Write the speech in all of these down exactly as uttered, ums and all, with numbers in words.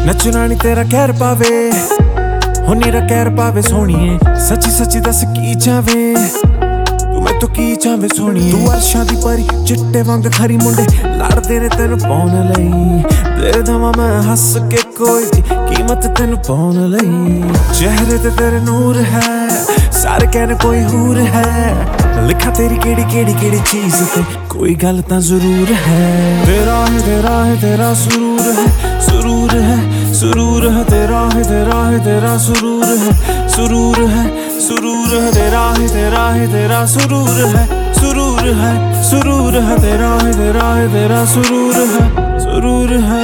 नचना नी तेरा कहर पावे हो नीरा कहर पावे सोनिए सच्ची सच्ची दस की चावे तू मैं तो की चावे सोनिए तू अर्शां दी परी चिट्टे वांग खरी मुंडे लड़दे ने तेनू पाउण लई दे दवां मैं हस के कोई कीमत तेनू पाउण लई चेहरे ते तेरे नूर है सारे कहने कोई हूर है लिखा तेरी केड़ी केड़ी केड़ी चीज ते कोई गल तां जरूर है तेरा है तेरा है तेरा सुरूर है सुरूर है सुरूर है तेरा है तेरा है तेरा सुरूर है सुरूर है सुरूर है तेरा है तेरा है तेरा सुरूर है सुरूर है सुरूर है तेरा है तेरा है तेरा सुरूर है सुरूर है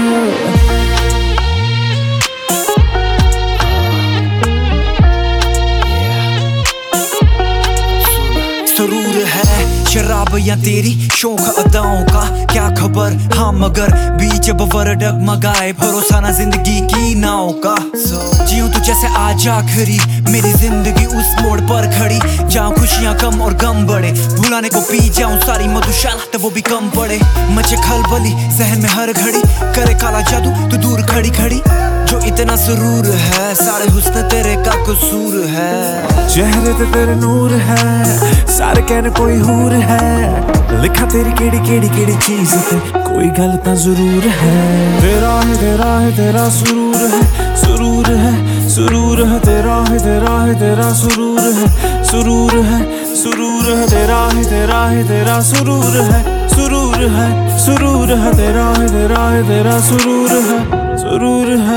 सुरूर है शराब या तेरी शौक अदाओं का क्या खबर हाँ मगर बीच बवर डगमगाए भरोसा ना जिंदगी की नाव का जियूं तू जैसे आज आखिरी मेरी जिंदगी उस मोड़ पर खड़ी जहाँ खुशियाँ कम और गम बढ़े भुलाने को पी जाऊं सारी मधुशाला तो वो भी कम पड़े मचे खलबली सहन में हर घड़ी करे काला जादू तू दूर खड़ी खड़ी जो इतना सुरूर है सारे हुस्न तेरे का कसूर है चेहरे ते तेरे नूर है सारे कहने कोई हूर है लिखा तेरी केड़ी केड़ी केड़ी चीज ते कोई गल तां जरूर है तेरा है तेरा है तेरा सुरूर है सुरूर है सुरूर है तेरा है तेरा है तेरा सुरूर है सुरूर है सुरूर है तेरा है तेरा है तेरा सुरूर है सुरूर है सुरूर है तेरा है तेरा है तेरा सुरूर है सुरूर है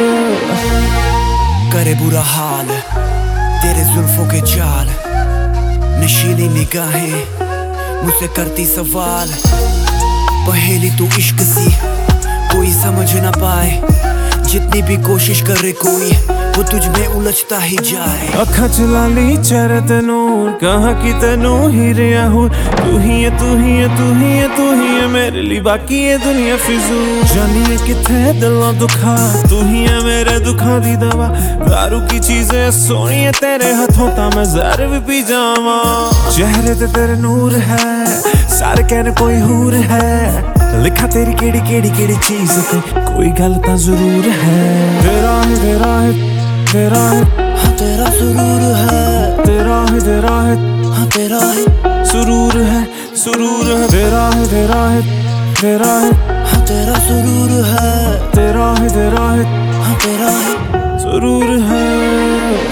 करे बुरा हाल तेरे जुल्फों के जाल नशीली निगाहें मुझसे करती सवाल पहेली तू इश्क सी कोई समझ ना पाए जितनी भी कोशिश करे कोई वो तुझ में उलझता ही जाए अखा चलाली चेहरे ते नूर कहाँ की तेनू ही रिया हूँ तू ही है तू ही है तू ही है तू ही है मेरे लिए बाकी ये दुनिया फिजूल जानिए किथे दिलों दुखा तू ही है मेरे दुखा दी दवा दारू की चीजें सोनी है तेरे हाथों ता मैं जहर भी पी जावा चेहरे ते तेरे नूर है सारे कहने कोई हूर है लिखा तेरी केड़ी केड़ी केड़ी चीज ते कोई गल तां जरूर है तेरा है तेरा है तेरा है हाँ तेरा सुरूर है तेरा है तेरा है हाँ तेरा है सुरूर है सुरूर है तेरा है तेरा है तेरा है हाँ तेरा सुरूर है तेरा है तेरा है हाँ तेरा है सुरूर है।